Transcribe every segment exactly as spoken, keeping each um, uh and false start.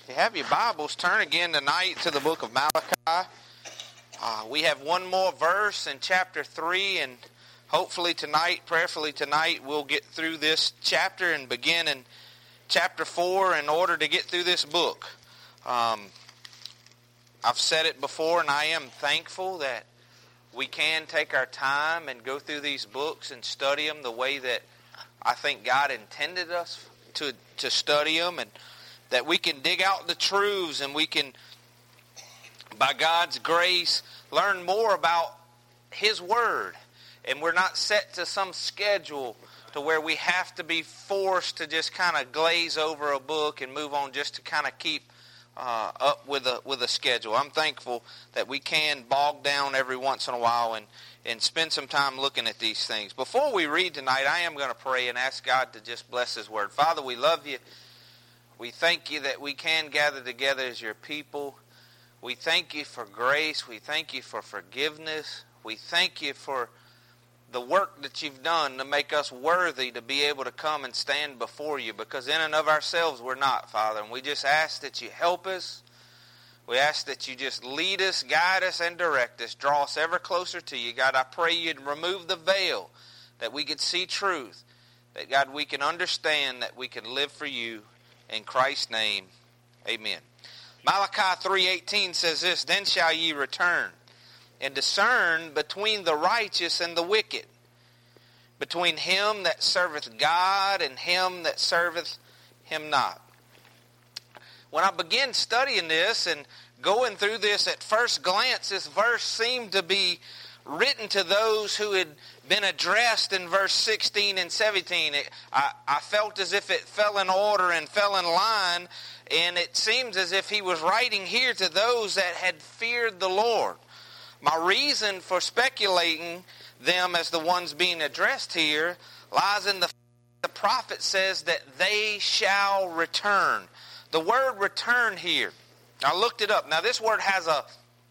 you have your Bibles, turn again tonight to the book of Malachi. Uh, we have one more verse in chapter three, and hopefully tonight, prayerfully tonight, we'll get through this chapter and begin in chapter four in order to get through this book. Um, I've said it before, and I am thankful that we can take our time and go through these books and study them the way that I think God intended us to, to study them, and that we can dig out the truths and we can, by God's grace, learn more about His Word. And we're not set to some schedule to where we have to be forced to just kind of glaze over a book and move on just to kind of keep uh, up with a with a schedule. I'm thankful that we can bog down every once in a while and, and spend some time looking at these things. Before we read tonight, I am going to pray and ask God to just bless His Word. Father, we love You. We thank You that we can gather together as Your people. We thank You for grace. We thank You for forgiveness. We thank You for the work that You've done to make us worthy to be able to come and stand before You, because in and of ourselves we're not, Father. And we just ask that You help us. We ask that You just lead us, guide us, and direct us. Draw us ever closer to You. God, I pray You'd remove the veil that we could see truth. That, God, we can understand that we can live for You. In Christ's name, amen. Malachi three eighteen says this, "Then shall ye return, and discern between the righteous and the wicked, between him that serveth God and him that serveth Him not." When I began studying this and going through this, at first glance, this verse seemed to be written to those who had been addressed in verse sixteen and seventeen. It, I, I felt as if it fell in order and fell in line, and it seems as if he was writing here to those that had feared the Lord. My reason for speculating them as the ones being addressed here lies in the fact that the prophet says that they shall return. The word return here, I looked it up. Now this word has a,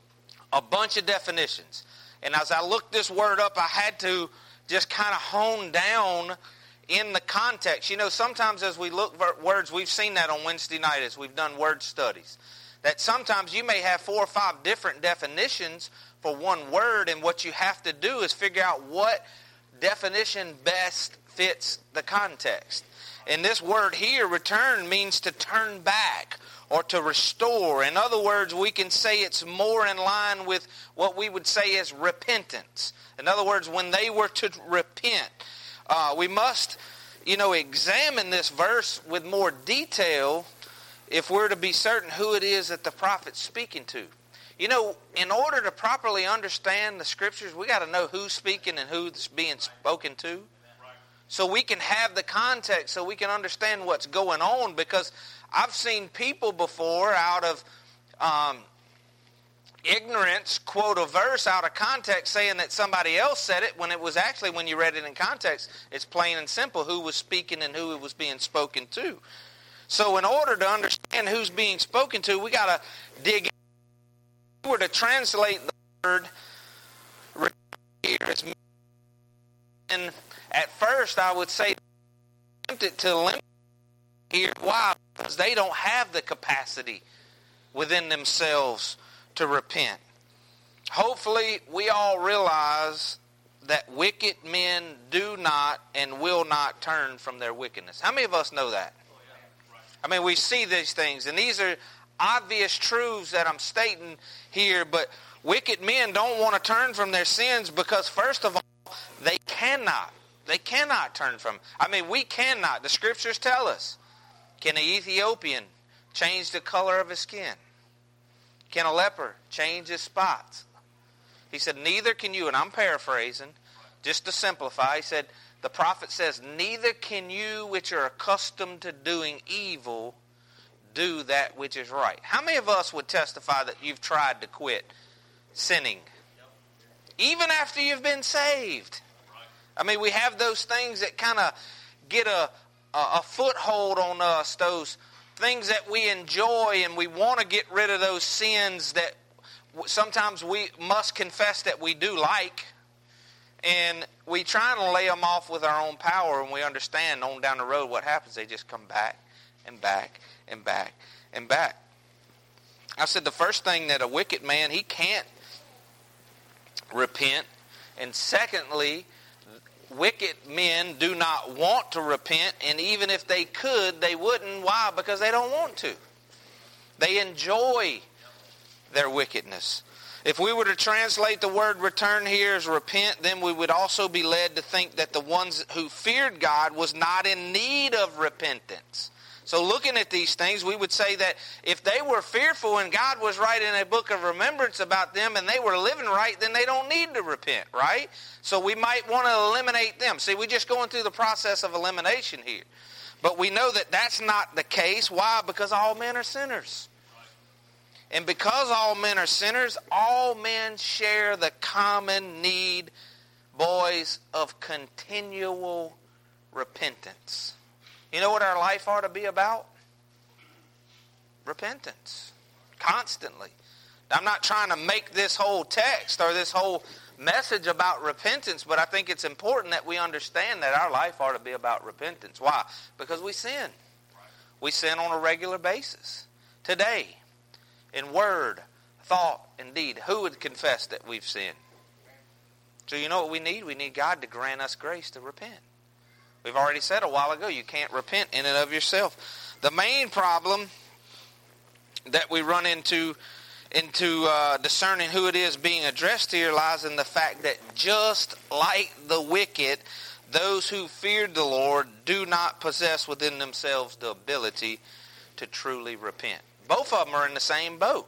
a bunch of definitions. And as I looked this word up, I had to just kind of hone down in the context. You know, sometimes as we look for words, we've seen that on Wednesday night as we've done word studies, that sometimes you may have four or five different definitions for one word, and what you have to do is figure out what definition best fits the context. And this word here, return, means to turn back or to restore. In other words, we can say it's more in line with what we would say is repentance. In other words, when they were to repent, uh, we must, you know, examine this verse with more detail if we're to be certain who it is that the prophet's speaking to. You know, in order to properly understand the Scriptures, we got to know who's speaking and who's being spoken to. So we can have the context, so we can understand what's going on, because I've seen people before out of um, ignorance quote a verse out of context saying that somebody else said it, when it was actually, when you read it in context, it's plain and simple who was speaking and who it was being spoken to. So in order to understand who's being spoken to, we got to dig in. If we were to translate the word here, it's and at first I would say tempted to limit here. Why? Because they don't have the capacity within themselves to repent. Hopefully we all realize that wicked men do not and will not turn from their wickedness. How many of us know that? I mean, we see these things, and these are obvious truths that I'm stating here, but wicked men don't want to turn from their sins because, first of all, they cannot. They cannot turn from. I mean, we cannot. The Scriptures tell us. Can an Ethiopian change the color of his skin? Can a leper change his spots? He said, neither can you, and I'm paraphrasing, just to simplify. He said, the prophet says, neither can you which are accustomed to doing evil do that which is right. How many of us would testify that you've tried to quit sinning? Even after you've been saved. I mean, we have those things that kind of get a, a, a foothold on us, those things that we enjoy, and we want to get rid of those sins that sometimes we must confess that we do like, and we try and lay them off with our own power, and we understand on down the road what happens. They just come back and back and back and back. I said the first thing that a wicked man, he can't repent. And secondly, wicked men do not want to repent, and even if they could, they wouldn't. Why? Because they don't want to. They enjoy their wickedness. If we were to translate the word return here as repent, then we would also be led to think that the ones who feared God was not in need of repentance. So looking at these things, we would say that if they were fearful and God was writing a book of remembrance about them and they were living right, then they don't need to repent, right? So we might want to eliminate them. See, we're just going through the process of elimination here. But we know that that's not the case. Why? Because all men are sinners. And because all men are sinners, all men share the common need, boys, of continual repentance. You know what our life ought to be about? Repentance. Constantly. I'm not trying to make this whole text or this whole message about repentance, but I think it's important that we understand that our life ought to be about repentance. Why? Because we sin. We sin on a regular basis. Today, in word, thought, and deed, who would confess that we've sinned? So you know what we need? We need God to grant us grace to repent. We've already said a while ago, you can't repent in and of yourself. The main problem that we run into into uh, discerning who it is being addressed here lies in the fact that just like the wicked, those who feared the Lord do not possess within themselves the ability to truly repent. Both of them are in the same boat.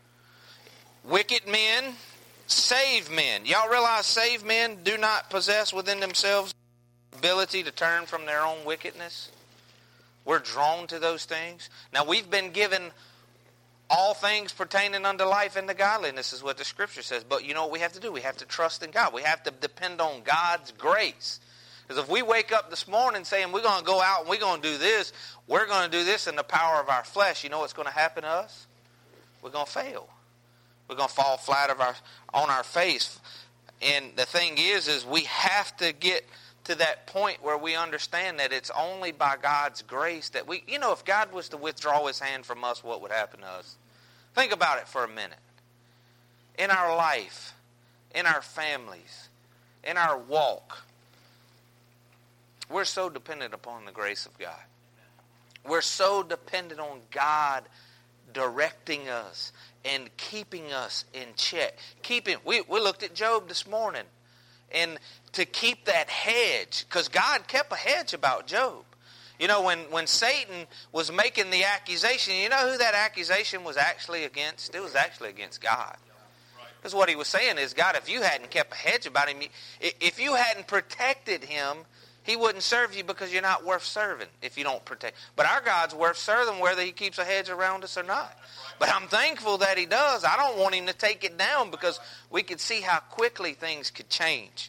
Wicked men save men. Y'all realize saved men do not possess within themselves the ability to turn from their own wickedness? We're drawn to those things. Now, we've been given all things pertaining unto life and to godliness is what the Scripture says. But you know what we have to do? We have to trust in God. We have to depend on God's grace. Because if we wake up this morning saying we're going to go out and we're going to do this, we're going to do this in the power of our flesh, you know what's going to happen to us? We're going to fail. We're going to fall flat of our, on our face. And the thing is, is we have to get to that point where we understand that it's only by God's grace that we, you know, if God was to withdraw His hand from us, what would happen to us? Think about it for a minute. In our life, in our families, in our walk, we're so dependent upon the grace of God. We're so dependent on God directing us and keeping us in check. Keeping, we, we looked at Job this morning. And to keep that hedge, because God kept a hedge about Job. You know, when, when Satan was making the accusation, you know who that accusation was actually against? It was actually against God. Because what he was saying is, God, if you hadn't kept a hedge about him, if you hadn't protected him, he wouldn't serve you because you're not worth serving if you don't protect. But our God's worth serving whether he keeps a hedge around us or not. But I'm thankful that he does. I don't want him to take it down because we could see how quickly things could change.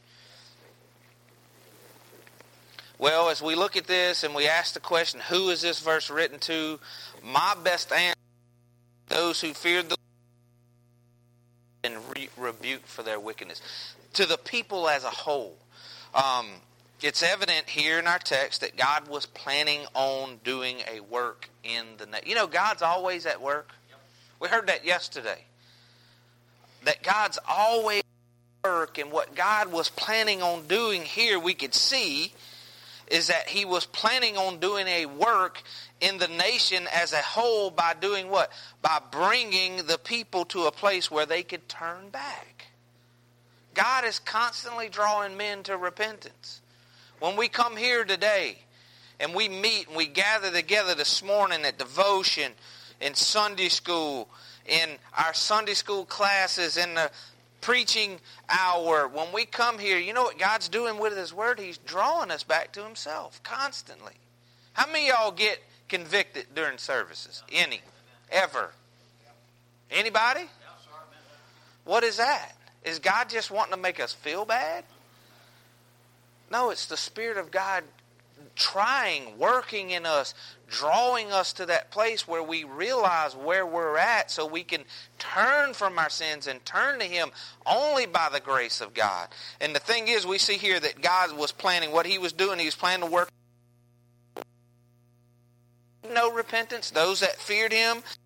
Well, as we look at this and we ask the question, who is this verse written to? My best answer, those who feared the Lord and re- rebuked for their wickedness. To the people as a whole. Um, it's evident here in our text that God was planning on doing a work in the nation. You know, God's always at work. We heard that yesterday. That God's always at work, and what God was planning on doing here, we could see, is that he was planning on doing a work in the nation as a whole by doing what? By bringing the people to a place where they could turn back. God is constantly drawing men to repentance. When we come here today and we meet and we gather together this morning at devotion, in Sunday school, in our Sunday school classes, in the preaching hour, when we come here, you know what God's doing with His Word? He's drawing us back to Himself constantly. How many of y'all get convicted during services? Any? Ever? Anybody? What is that? Is God just wanting to make us feel bad? No, it's the Spirit of God trying, working in us, drawing us to that place where we realize where we're at so we can turn from our sins and turn to Him only by the grace of God. And the thing is, we see here that God was planning what He was doing. He was planning to work. No repentance, those that feared Him,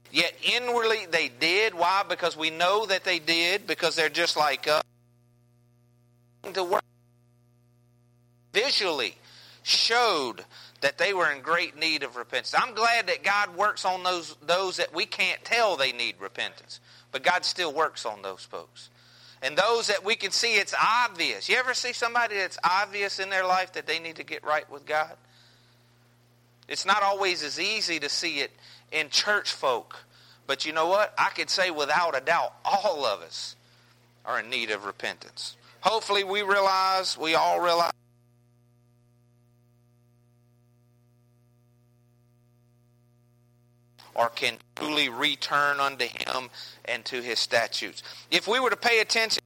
Yet inwardly they did. Why? Because we know that they did, because they're just like us. To work visually showed that they were in great need of repentance. I'm glad that God works on those, those that we can't tell they need repentance. But God still works on those folks. And those that we can see it's obvious. You ever see somebody that's obvious in their life that they need to get right with God? It's not always as easy to see it in church folk. But you know what? I could say without a doubt, all of us are in need of repentance. Hopefully we realize, we all realize, or can truly return unto him and to his statutes. If we were to pay attention,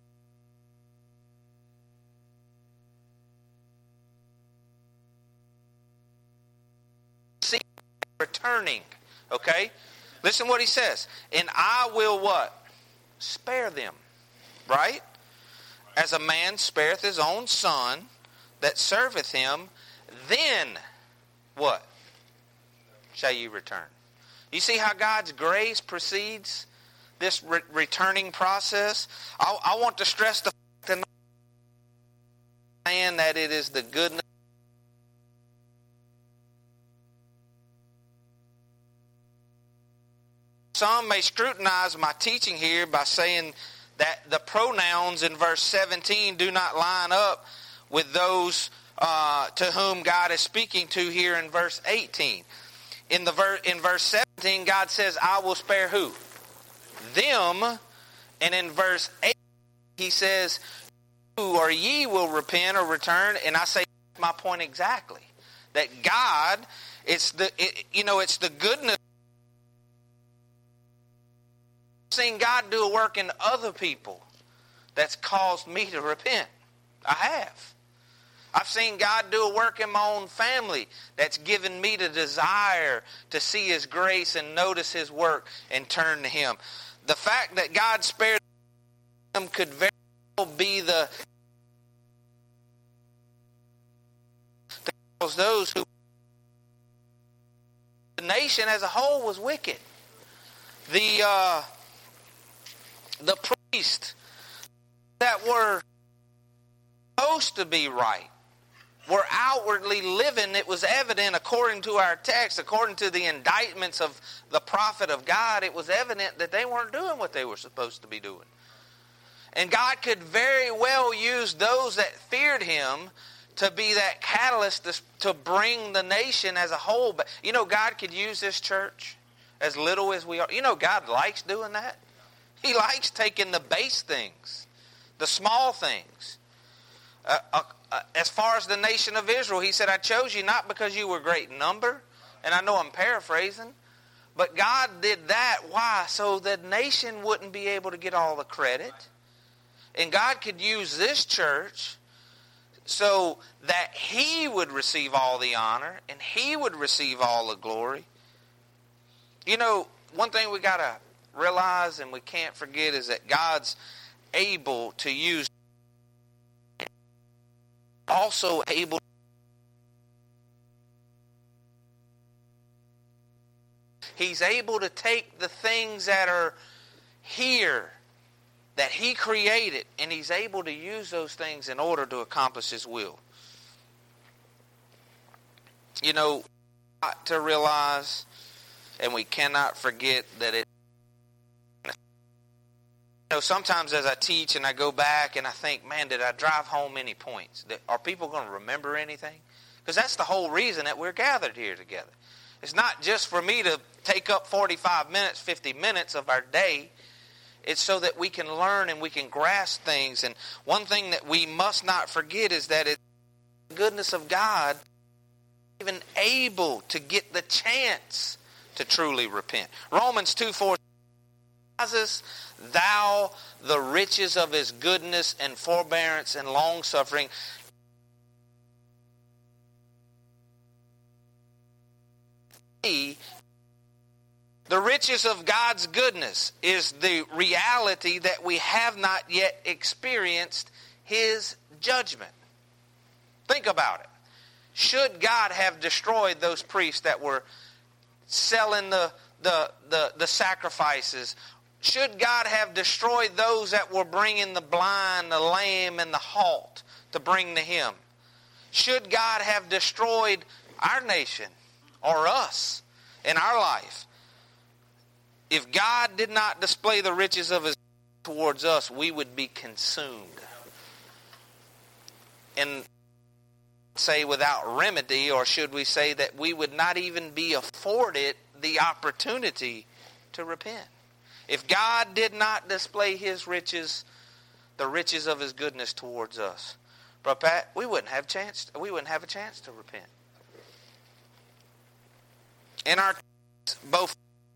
see returning, okay? Listen what he says. And I will what? Spare them, right? As a man spareth his own son that serveth him, then what? Shall you return? You see how God's grace precedes this re- returning process? I, I want to stress the fact that it is the goodness. Some may scrutinize my teaching here by saying that the pronouns in verse seventeen do not line up with those uh, to whom God is speaking to here in verse eighteen. In the ver- in verse seventeen, God says, I will spare who? Them. And in verse eight, he says, who or ye will repent or return. And I say my point exactly. That God, it's the it, you know, it's the goodness. Seen God do a work in other people that's caused me to repent. I have. I've seen God do a work in my own family that's given me the desire to see his grace and notice his work and turn to him. The fact that God spared them could very well be the because those who the nation as a whole was wicked. The uh The priests that were supposed to be right were outwardly living. It was evident according to our text, according to the indictments of the prophet of God, it was evident that they weren't doing what they were supposed to be doing. And God could very well use those that feared him to be that catalyst to, to bring the nation as a whole. But you know, God could use this church as little as we are. You know, God likes doing that. He likes taking the base things, the small things. Uh, uh, uh, as far as the nation of Israel, he said, I chose you not because you were great in number. And I know I'm paraphrasing. But God did that. Why? So the nation wouldn't be able to get all the credit. And God could use this church so that he would receive all the honor and he would receive all the glory. You know, one thing we got to realize and we can't forget is that God's able to use, also able He's able to take the things that are here that he created, and he's able to use those things in order to accomplish his will. You know, we got to realize, and we cannot forget that it, you know, sometimes as I teach and I go back and I think, man, did I drive home any points? Are people going to remember anything? Because that's the whole reason that we're gathered here together. It's not just for me to take up forty-five minutes, fifty minutes of our day. It's so that we can learn and we can grasp things. And one thing that we must not forget is that it's the goodness of God even able to get the chance to truly repent. Romans two four says, thou the riches of his goodness and forbearance and long-suffering, the riches of God's goodness is the reality that we have not yet experienced his judgment. Think about it. Should God have destroyed those priests that were selling the, the, the, the sacrifices? Should God have destroyed those that were bringing the blind, the lame, and the halt to bring to Him? Should God have destroyed our nation or us in our life? If God did not display the riches of His towards us, we would be consumed. And say without remedy, or should we say that we would not even be afforded the opportunity to repent? If God did not display His riches, the riches of His goodness towards us, Brother Pat, we wouldn't have chance. We wouldn't have a chance to repent. In our both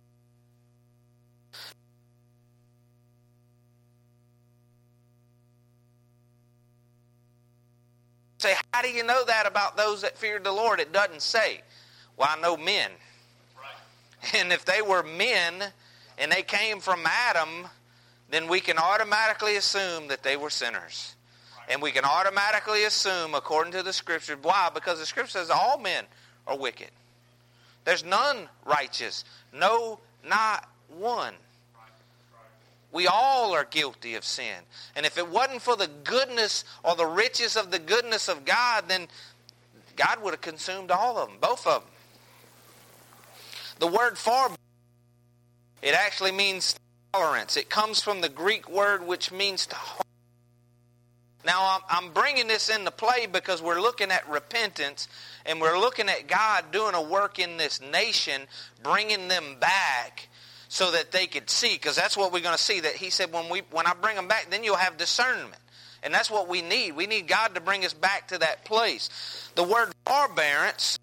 say, how do you know that about those that feared the Lord? It doesn't say. Well, I know men. Right. And if they were men and they came from Adam, then we can automatically assume that they were sinners. Right. And we can automatically assume, according to the Scripture, why? Because the Scripture says all men are wicked. There's none righteous. No, not one. We all are guilty of sin. And if it wasn't for the goodness or the riches of the goodness of God, then God would have consumed all of them, both of them. The word for, it actually means tolerance. It comes from the Greek word which means to hold. Now, I'm bringing this into play because we're looking at repentance and we're looking at God doing a work in this nation, bringing them back so that they could see, because that's what we're going to see. That He said, when we when I bring them back, then you'll have discernment. And that's what we need. We need God to bring us back to that place. The word forbearance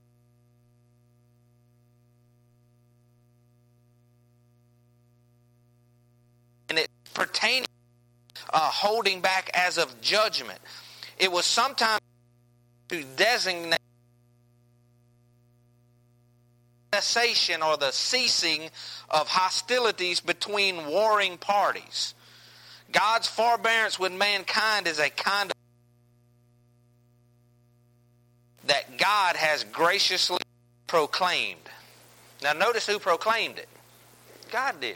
and it pertaining uh, holding back as of judgment. It was sometimes to designate cessation or the ceasing of hostilities between warring parties. God's forbearance with mankind is a kind of that God has graciously proclaimed. Now notice who proclaimed it. God did.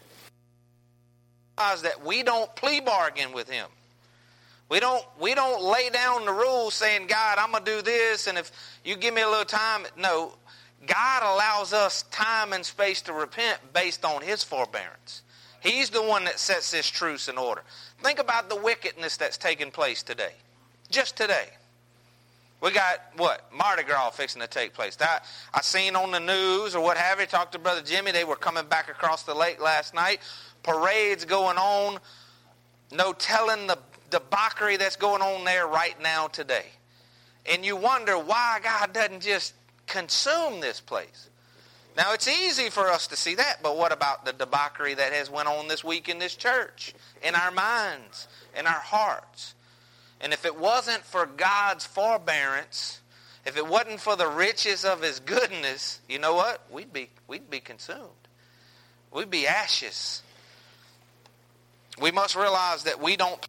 That we don't plea bargain with Him. We don't we don't lay down the rules saying, God, I'm going to do this, and if you give me a little time. No, God allows us time and space to repent based on His forbearance. He's the one that sets this truce in order. Think about the wickedness that's taking place today. Just today. We got, what, Mardi Gras fixing to take place. That, I seen on the news or what have you, talked to Brother Jimmy, they were coming back across the lake last night. Parades going on. No telling the debauchery that's going on there right now today. And you wonder why God doesn't just consume this place. Now, it's easy for us to see that, but what about the debauchery that has went on this week in this church, in our minds, in our hearts? And if it wasn't for God's forbearance, if it wasn't for the riches of His goodness, you know what? We'd be, we'd be consumed. We'd be ashes. We must realize that we don't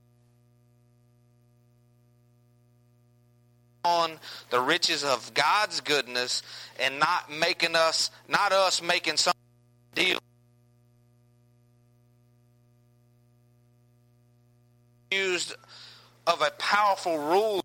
on the riches of God's goodness and not making us, not us making some deal. Used of a powerful rule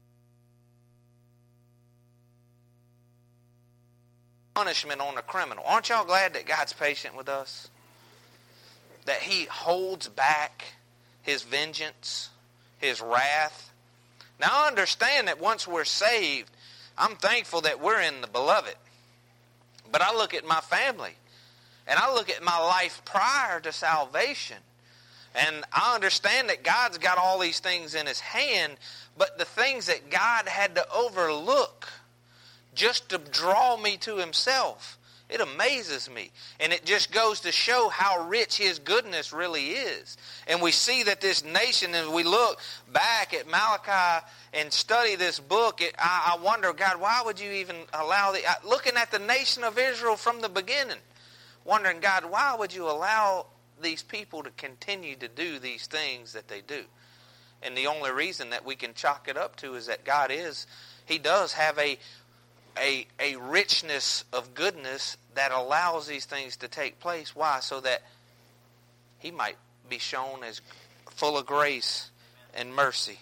punishment on a criminal. Aren't y'all glad that God's patient with us? That He holds back His vengeance, His wrath. Now, I understand that once we're saved, I'm thankful that we're in the beloved. But I look at my family, and I look at my life prior to salvation, and I understand that God's got all these things in His hand, but the things that God had to overlook just to draw me to Himself, it amazes me. And it just goes to show how rich His goodness really is. And we see that this nation, as we look back at Malachi and study this book, it, I, I wonder, God, why would you even allow the... Looking at the nation of Israel from the beginning, wondering, God, why would you allow these people to continue to do these things that they do? And the only reason that we can chalk it up to is that God is, He does have a a, a richness of goodness that allows these things to take place. Why? So that he might be shown as full of grace and mercy.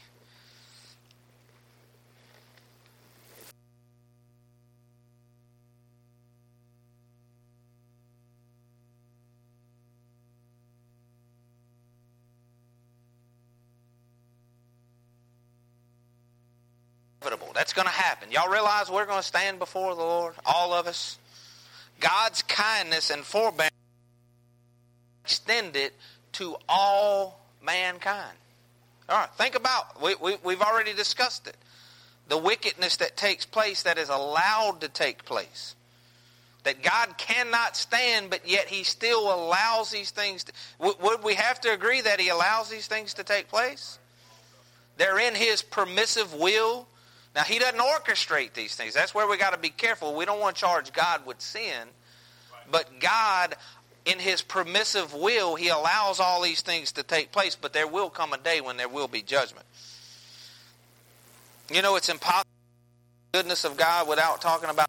That's going to happen. Y'all realize we're going to stand before the Lord, all of us? God's kindness and forbearance extended to all mankind. All right, think about, we, we, we've already discussed it. The wickedness that takes place, that is allowed to take place. That God cannot stand, but yet He still allows these things to, would we have to agree that He allows these things to take place? They're in His permissive will. Now, He doesn't orchestrate these things. That's where we got to be careful. We don't want to charge God with sin. But God, in His permissive will, He allows all these things to take place. But there will come a day when there will be judgment. You know, it's impossible the goodness of God without talking about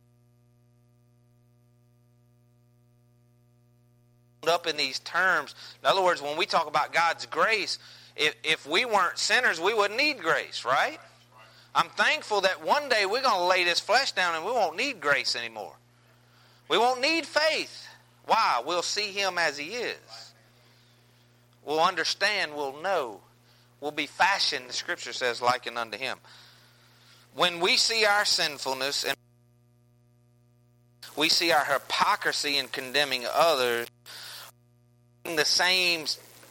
up in these terms. In other words, when we talk about God's grace, if, if we weren't sinners, we wouldn't need grace, right? I'm thankful that one day we're going to lay this flesh down and we won't need grace anymore. We won't need faith. Why? We'll see Him as He is. We'll understand, we'll know. We'll be fashioned, the Scripture says, likened unto Him. When we see our sinfulness and we see our hypocrisy in condemning others, the same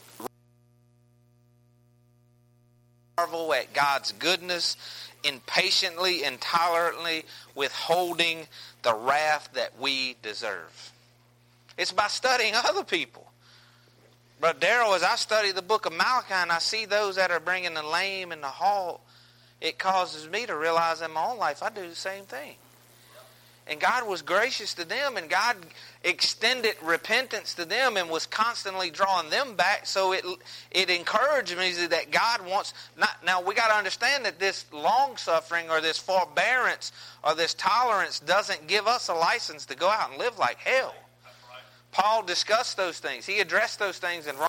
marvel at God's goodness, impatiently and tolerantly withholding the wrath that we deserve. It's by studying other people. But Darrell, as I study the book of Malachi and I see those that are bringing the lame and the halt, it causes me to realize in my own life I do the same thing. And God was gracious to them, and God extended repentance to them and was constantly drawing them back. So it it encouraged me that God wants... Not, now, we got to understand that this long-suffering or this forbearance or this tolerance doesn't give us a license to go out and live like hell. Paul discussed those things. He addressed those things in Romans.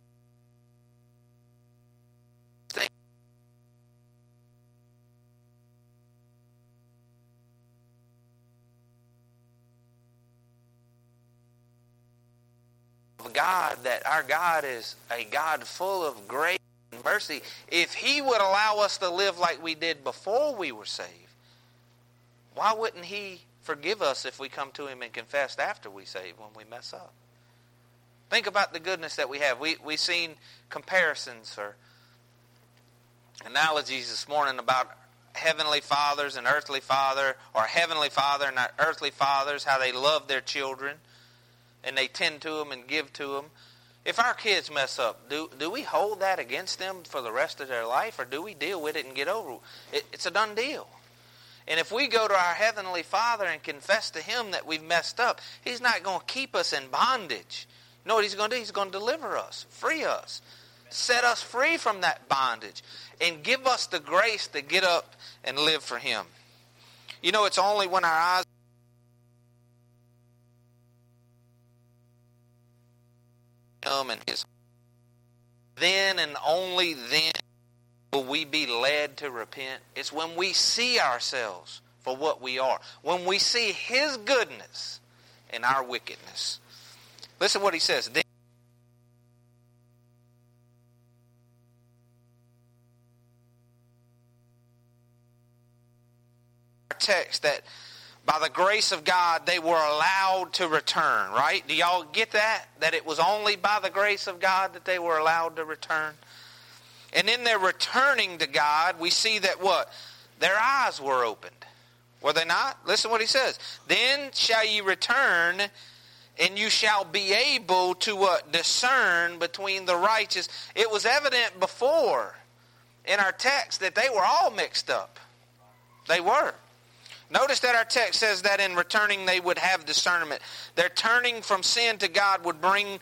God, that our God is a God full of grace and mercy. If He would allow us to live like we did before we were saved, why wouldn't He forgive us if we come to Him and confess after we save when we mess up? Think about the goodness that we have. We, we've seen comparisons or analogies this morning about heavenly fathers and earthly father, or heavenly father and our earthly fathers, how they love their children. And they tend to them and give to them. If our kids mess up, do do we hold that against them for the rest of their life, or do we deal with it and get over it? It's a done deal. And if we go to our Heavenly Father and confess to Him that we've messed up, He's not going to keep us in bondage. You know what He's going to do? He's going to deliver us, free us, set us free from that bondage, and give us the grace to get up and live for Him. You know, it's only when our eyes Him and His, then and only then will we be led to repent. It's when we see ourselves for what we are, when we see His goodness and our wickedness. Listen what He says. Then text that by the grace of God, they were allowed to return, right? Do y'all get that? That it was only by the grace of God that they were allowed to return? And in their returning to God, we see that what? Their eyes were opened. Were they not? Listen what He says. Then shall ye return, and you shall be able to what? Discern between the righteous. It was evident before in our text that they were all mixed up. They were. Notice that our text says that in returning they would have discernment. Their turning from sin to God would bring...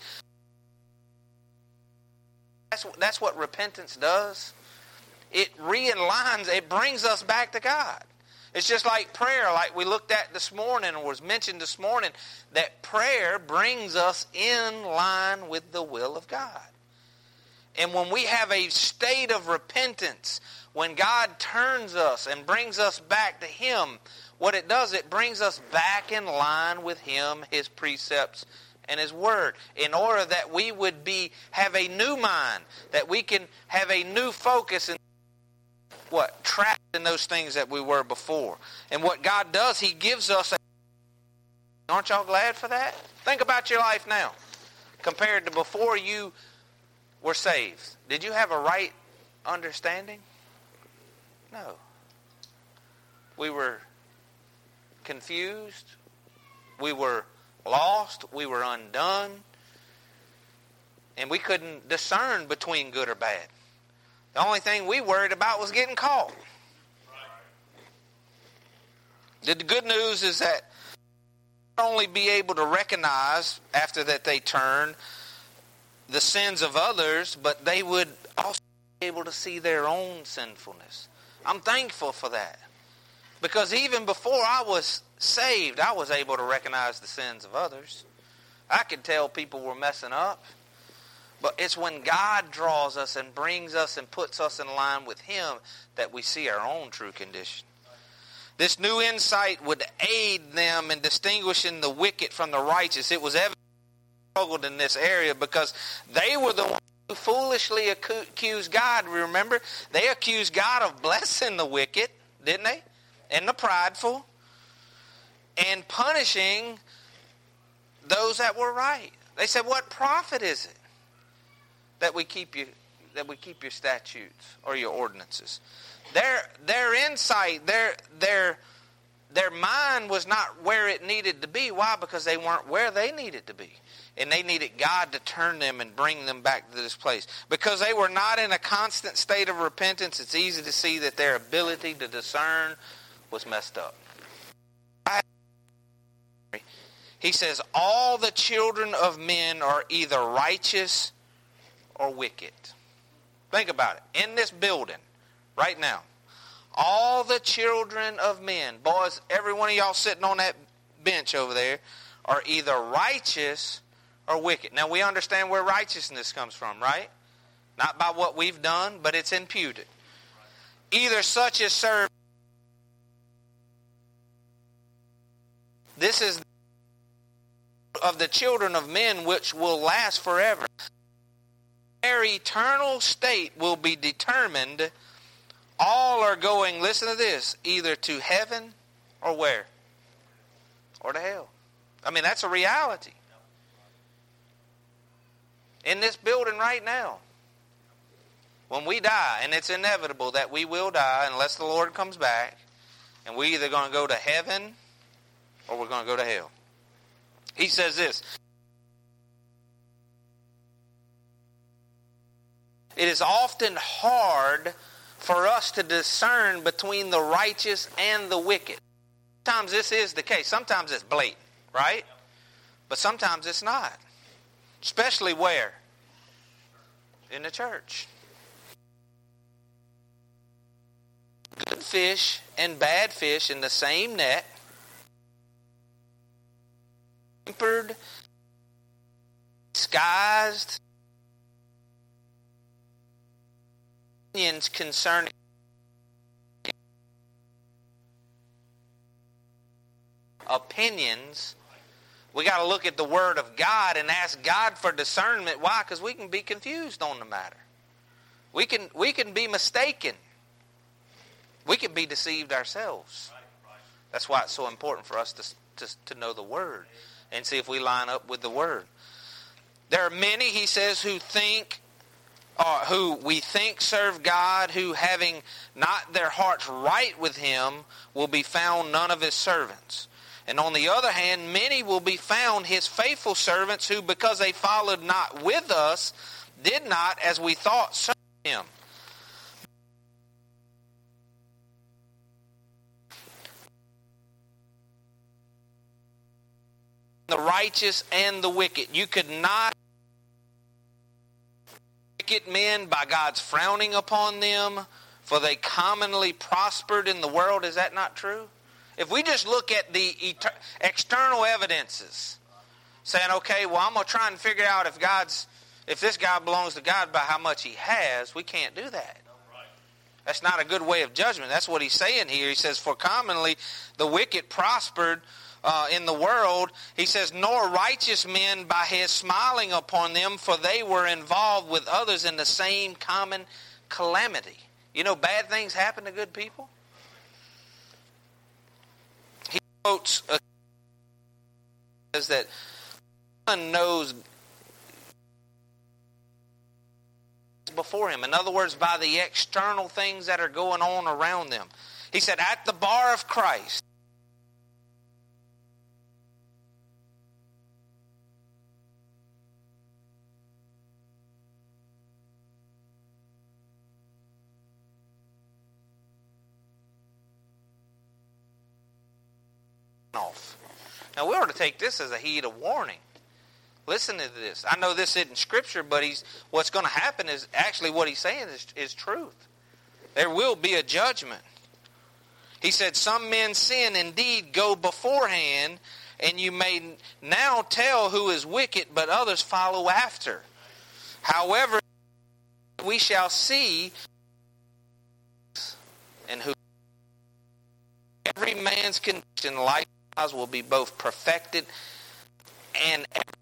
That's, that's what repentance does. It realigns, it brings us back to God. It's just like prayer, like we looked at this morning or was mentioned this morning, that prayer brings us in line with the will of God. And when we have a state of repentance, when God turns us and brings us back to Him, what it does, it brings us back in line with Him, His precepts, and His Word, in order that we would be have a new mind, that we can have a new focus and what? Trapped in those things that we were before. And what God does, He gives us a... Aren't y'all glad for that? Think about your life now, compared to before you were saved. Did you have a right understanding? No. We were confused. We were lost. We were undone. And we couldn't discern between good or bad. The only thing we worried about was getting caught. The good news is that not only be able to recognize after that they turn the sins of others, but they would also be able to see their own sinfulness. I'm thankful for that. Because even before I was saved, I was able to recognize the sins of others. I could tell people were messing up. But it's when God draws us and brings us and puts us in line with Him that we see our own true condition. This new insight would aid them in distinguishing the wicked from the righteous. It was evident they struggled in this area because they were the ones who foolishly accused God. Remember, they accused God of blessing the wicked, didn't they? And the prideful. And punishing those that were right. They said, what profit is it that we keep you, that we keep your statutes or your ordinances? Their their insight, their their their mind was not where it needed to be. Why? Because they weren't where they needed to be. And they needed God to turn them and bring them back to this place. Because they were not in a constant state of repentance, it's easy to see that their ability to discern was messed up. He says, all the children of men are either righteous or wicked. Think about it. In this building, right now, all the children of men, boys, every one of y'all sitting on that bench over there, are either righteous or wicked. Now, we understand where righteousness comes from, right? Not by what we've done, but it's imputed. Either such as serve. This is of the children of men which will last forever. Their eternal state will be determined. All are going, listen to this, either to heaven or where? Or to hell. I mean, that's a reality. In this building right now, when we die, and it's inevitable that we will die unless the Lord comes back, and we're either going to go to heaven or we're going to go to hell. He says this. It is often hard for us to discern between the righteous and the wicked. Sometimes this is the case. Sometimes it's blatant, right? But sometimes it's not. Especially where? In the church. Good fish and bad fish in the same net. Tempered, disguised opinions concerning opinions. We got to look at the Word of God and ask God for discernment. Why? Because we can be confused on the matter. We can we can be mistaken. We can be deceived ourselves. That's why it's so important for us to to, to know the Word and see if we line up with the Word. There are many, he says, who think, or who we think serve God, who having not their hearts right with Him, will be found none of His servants. And on the other hand, many will be found His faithful servants, who, because they followed not with us, did not, as we thought, serve Him. The righteous and the wicked. You could not wicked men by God's frowning upon them for they commonly prospered in the world. Is that not true? If we just look at the et- external evidences, saying, okay, well, I'm going to try and figure out if God's, if this guy belongs to God by how much he has, we can't do that. That's not a good way of judgment. That's what he's saying here. He says, for commonly the wicked prospered uh, in the world. He says, nor righteous men by his smiling upon them, for they were involved with others in the same common calamity. You know, bad things happen to good people. He quotes a, says that one knows before him. In other words, by the external things that are going on around them. He said, at the bar of Christ, off. Now we ought to take this as a heed of warning. Listen to this. I know this isn't Scripture, but he's what's going to happen is actually what he's saying is, is truth. There will be a judgment. He said, some men's sin indeed go beforehand, and you may now tell who is wicked, but others follow after. However, we shall see and who every man's condition likewise will be both perfected and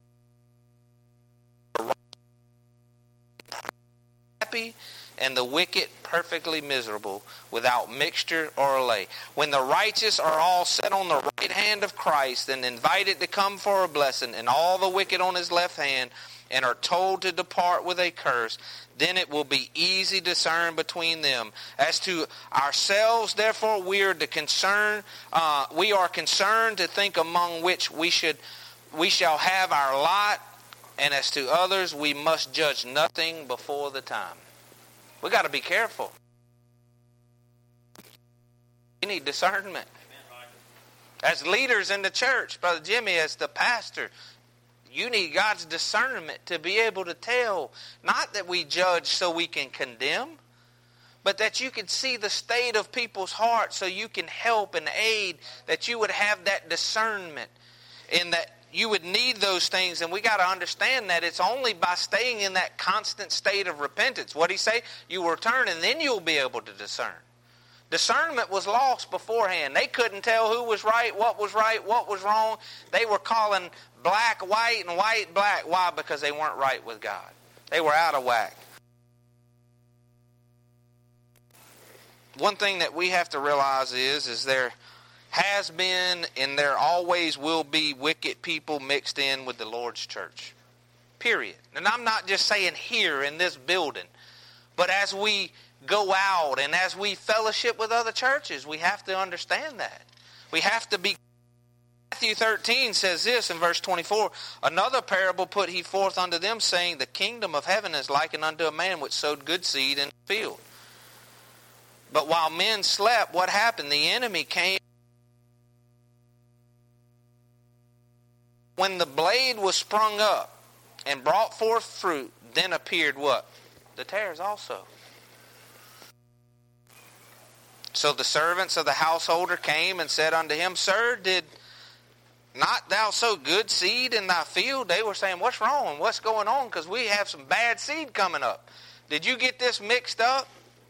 happy, and the wicked perfectly miserable, without mixture or allay. When the righteous are all set on the right hand of Christ and invited to come for a blessing, and all the wicked on his left hand, and are told to depart with a curse, then it will be easy to discern between them. As to ourselves, therefore, we are to concern. Uh, we are concerned to think among which we should, we shall have our lot. And as to others, we must judge nothing before the time. We got to be careful. We need discernment. As leaders in the church, Brother Jimmy, as the pastor, you need God's discernment to be able to tell, not that we judge so we can condemn, but that you can see the state of people's hearts so you can help and aid, that you would have that discernment, and that you would need those things. And we got to understand that it's only by staying in that constant state of repentance. What did he say? You will return, and then you'll be able to discern. Discernment was lost beforehand. They couldn't tell who was right, what was right, what was wrong. They were calling black white and white black. Why? Because they weren't right with God. They were out of whack. One thing that we have to realize is, is there has been and there always will be wicked people mixed in with the Lord's church. Period. And I'm not just saying here in this building, but as we go out and as we fellowship with other churches, we have to understand that. We have to be. Matthew thirteen says this in verse twenty-four, another parable put he forth unto them, saying, the kingdom of heaven is likened unto a man which sowed good seed in the field. But while men slept, what happened? The enemy came. When the blade was sprung up and brought forth fruit, then appeared what? The tares also. So the servants of the householder came and said unto him, Sir, did not thou sow good seed in thy field? They were saying, what's wrong? What's going on? Because we have some bad seed coming up. Did you get this mixed up?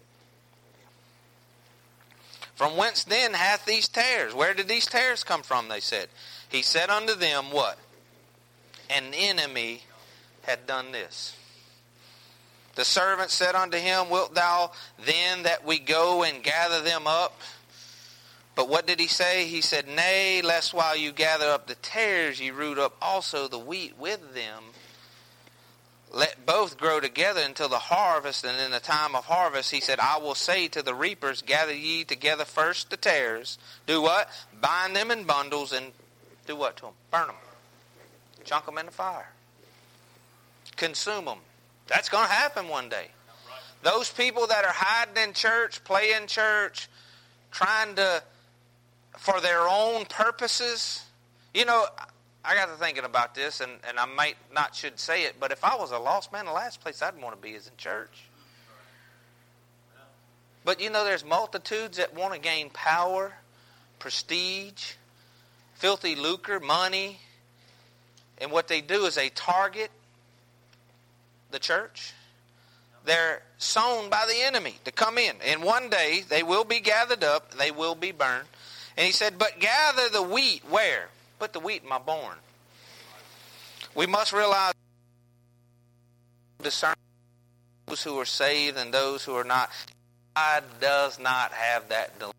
From whence then hath these tares? Where did these tares come from? They said. He said unto them, what? An enemy had done this. The servant said unto him, wilt thou then that we go and gather them up? But what did he say? He said, nay, lest while you gather up the tares, ye root up also the wheat with them. Let both grow together until the harvest, and in the time of harvest, he said, I will say to the reapers, gather ye together first the tares. Do what? Bind them in bundles and do what to them? Burn them. Chunk them in the fire. Consume them. That's going to happen one day. Those people that are hiding in church, playing church, trying to, for their own purposes. You know, I got to thinking about this, and, and I might not should say it, but if I was a lost man, the last place I'd want to be is in church. But you know, there's multitudes that want to gain power, prestige, filthy lucre, money. And what they do is they target the church. They're sown by the enemy to come in. And one day they will be gathered up. They will be burned. And he said, but gather the wheat where? Put the wheat in my barn. We must realize, discern those who are saved and those who are not. God does not have that dilemma.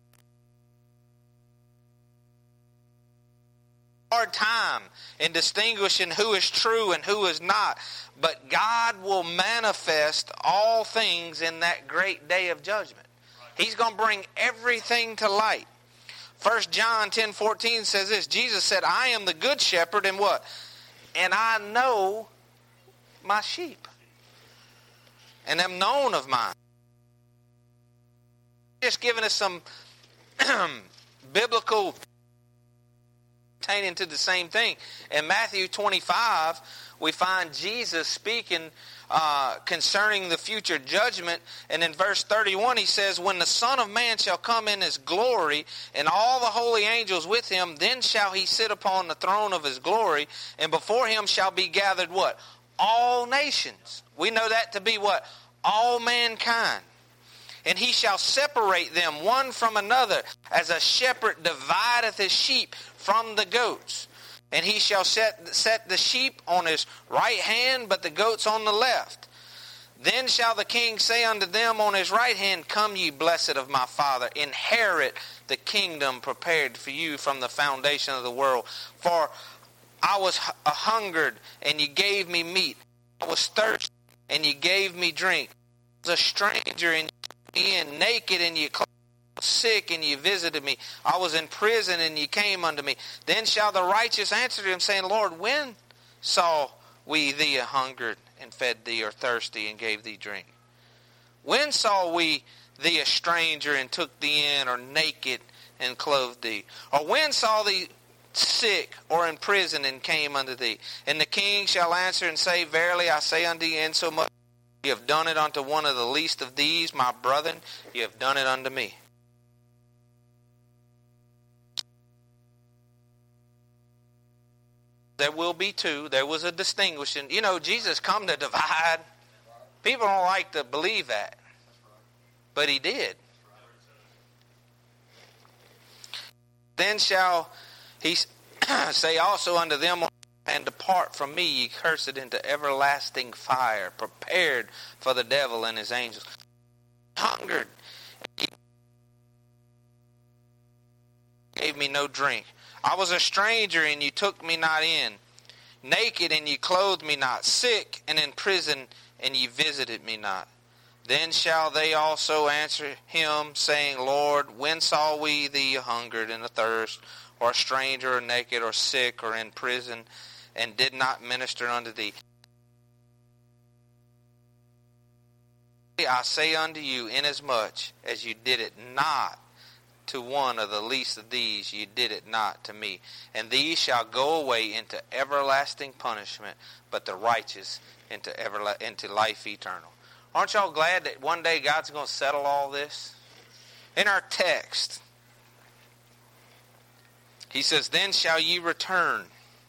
Hard time in distinguishing who is true and who is not. But God will manifest all things in that great day of judgment. He's going to bring everything to light. First John ten fourteen says this. Jesus said, I am the good shepherd and what? And I know my sheep. And am known of mine. Just giving us some biblical pertaining to the same thing. In Matthew twenty-five, we find Jesus speaking uh, concerning the future judgment. And in verse thirty-one, he says, when the Son of Man shall come in his glory, and all the holy angels with him, then shall he sit upon the throne of his glory, and before him shall be gathered what? All nations. We know that to be what? All mankind. And he shall separate them one from another, as a shepherd divideth his sheep from the goats. And he shall set, set the sheep on his right hand, but the goats on the left. Then shall the king say unto them on his right hand, come ye blessed of my Father, inherit the kingdom prepared for you from the foundation of the world. For I was a hungered, and ye gave me meat. I was thirsty, and ye gave me drink. I was a stranger, and in naked, and ye clothed, sick, and ye visited me. I was in prison, and ye came unto me. Then shall the righteous answer him, saying, Lord, when saw we thee a hungered, and fed thee, or thirsty, and gave thee drink? When saw we thee a stranger, and took thee in, or naked, and clothed thee? Or when saw thee sick, or in prison, and came unto thee? And the king shall answer and say, verily I say unto you, insomuch you have done it unto one of the least of these, my brethren, you have done it unto me. There will be two. There was a distinguishing. You know, Jesus come to divide. People don't like to believe that. But he did. Then shall he say also unto them, and depart from me, ye cursed, into everlasting fire, prepared for the devil and his angels. Hungered, and ye gave me no drink. I was a stranger, and ye took me not in. Naked, and ye clothed me not. Sick, and in prison, and ye visited me not. Then shall they also answer him, saying, Lord, when saw we thee hungered and athirst, or a stranger, or naked, or sick, or in prison, and did not minister unto thee? I say unto you, inasmuch as you did it not to one of the least of these, you did it not to me. And these shall go away into everlasting punishment, but the righteous into everla- into life eternal. Aren't y'all glad that one day God's going to settle all this? In our text, he says, then shall ye return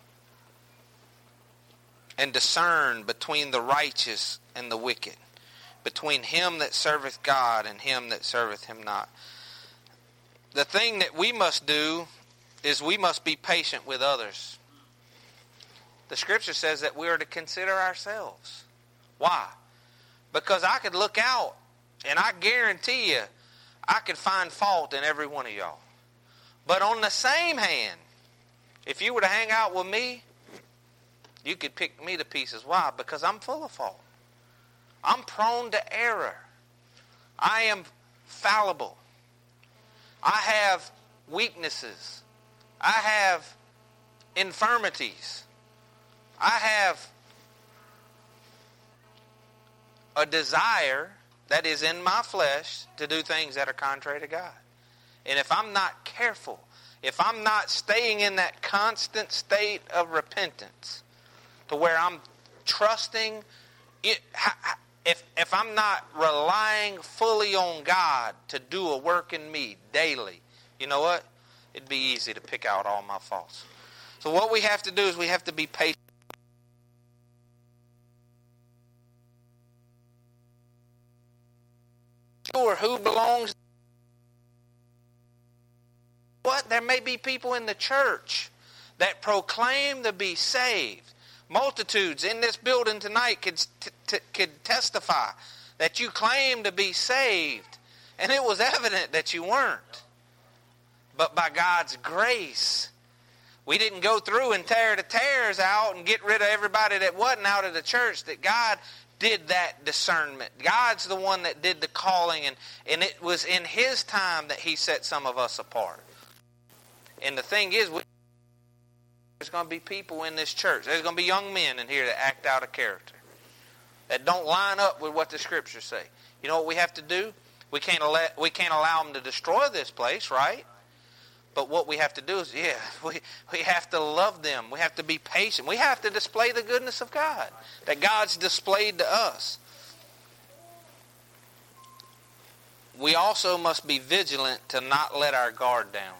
and discern between the righteous and the wicked, between him that serveth God and him that serveth him not. The thing that we must do is we must be patient with others. The scripture says that we are to consider ourselves. Why? Because I could look out, and I guarantee you, I could find fault in every one of y'all. But on the same hand, if you were to hang out with me, you could pick me to pieces. Why? Because I'm full of fault. I'm prone to error. I am fallible. I have weaknesses. I have infirmities. I have a desire that is in my flesh to do things that are contrary to God. And if I'm not careful, if I'm not staying in that constant state of repentance to where I'm trusting, it, if if I'm not relying fully on God to do a work in me daily, you know what? It'd be easy to pick out all my faults. So what we have to do is we have to be patient. Sure, who belongs? What? There may be people in the church that proclaim to be saved. Multitudes in this building tonight could, t- t- could testify that you claim to be saved, and it was evident that you weren't. But by God's grace, we didn't go through and tear the tares out and get rid of everybody that wasn't out of the church. That God did that discernment. God's the one that did the calling, and, and it was in His time that He set some of us apart. And the thing is, we there's going to be people in this church. There's going to be young men in here that act out of character, that don't line up with what the Scriptures say. You know what we have to do? We can't let, we can't allow them to destroy this place, right? But what we have to do is, yeah, we, we have to love them. We have to be patient. We have to display the goodness of God that God's displayed to us. We also must be vigilant to not let our guard down.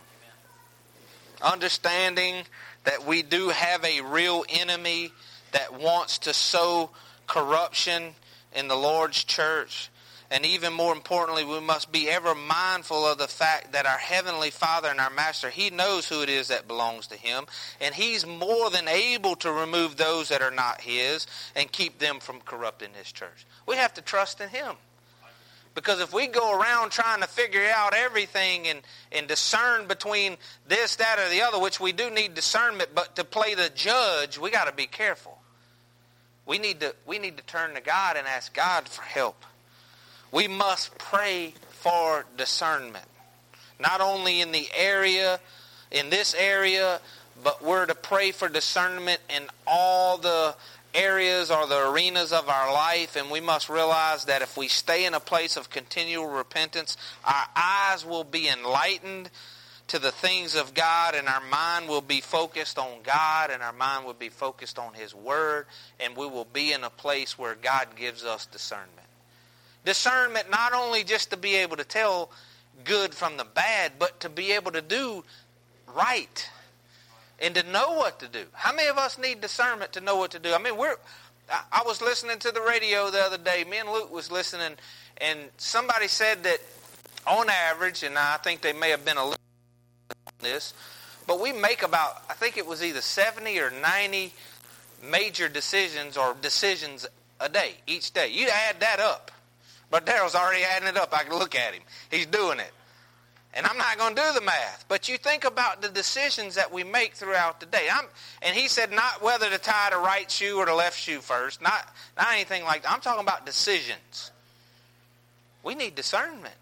Understanding that we do have a real enemy that wants to sow corruption in the Lord's church. And even more importantly, we must be ever mindful of the fact that our Heavenly Father and our Master, He knows who it is that belongs to Him. And He's more than able to remove those that are not His and keep them from corrupting His church. We have to trust in Him. Because if we go around trying to figure out everything and, and discern between this, that, or the other, which we do need discernment, but to play the judge, we got to be careful. We need to we need to turn to God and ask God for help. We must pray for discernment. Not only in the area, in this area, but we're to pray for discernment in all the areas or the arenas of our life, and we must realize that if we stay in a place of continual repentance, our eyes will be enlightened to the things of God, and our mind will be focused on God, and our mind will be focused on His Word, and we will be in a place where God gives us discernment. Discernment not only just to be able to tell good from the bad, but to be able to do right. And to know what to do. How many of us need discernment to know what to do? I mean, we're. I, I was listening to the radio the other day. Me and Luke was listening, and somebody said that on average, and I think they may have been a little on this, but we make about, I think it was either seventy or ninety major decisions or decisions a day, each day. You add that up. But Daryl's already adding it up. I can look at him. He's doing it. And I'm not going to do the math. But you think about the decisions that we make throughout the day. I'm, and he said not whether to tie the right shoe or the left shoe first. Not, not anything like that. I'm talking about decisions. We need discernment.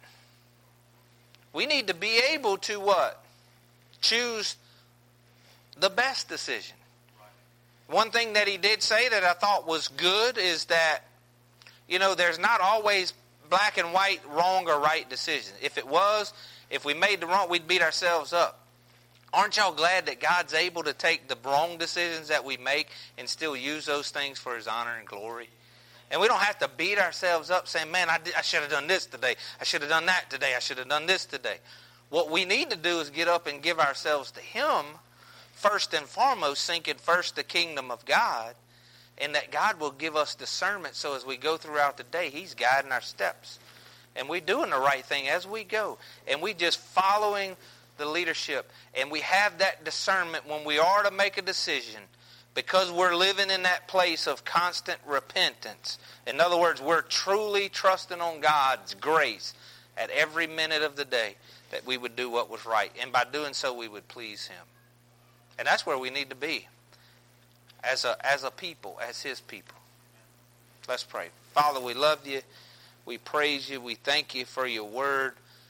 We need to be able to what? Choose the best decision. One thing that he did say that I thought was good is that, you know, there's not always black and white, wrong or right decisions. If it was... If we made the wrong, we'd beat ourselves up. Aren't y'all glad that God's able to take the wrong decisions that we make and still use those things for His honor and glory? And we don't have to beat ourselves up saying, man, I, did, I should have done this today. I should have done that today. I should have done this today. What we need to do is get up and give ourselves to Him, first and foremost, seeking first the kingdom of God, and that God will give us discernment so as we go throughout the day, He's guiding our steps. And we're doing the right thing as we go. And we just following the leadership. And we have that discernment when we are to make a decision, because we're living in that place of constant repentance. In other words, we're truly trusting on God's grace at every minute of the day that we would do what was right. And by doing so, we would please Him. And that's where we need to be as a, as a people, as His people. Let's pray. Father, we love You. We praise You. We thank You for Your word.